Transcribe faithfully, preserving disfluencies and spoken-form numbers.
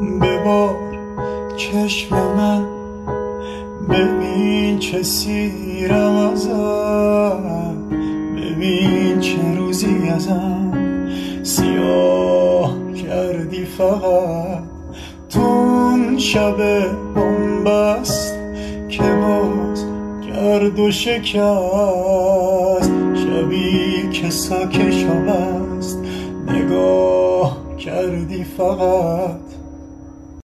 ببار چشم من، ببین چه سیرم ازت، ببین چه روزی ازم سیاه کردی. فقط تو اون شب بنبست که باز گرد و شکست، شبی که ساک شب است نگاه کردی. فقط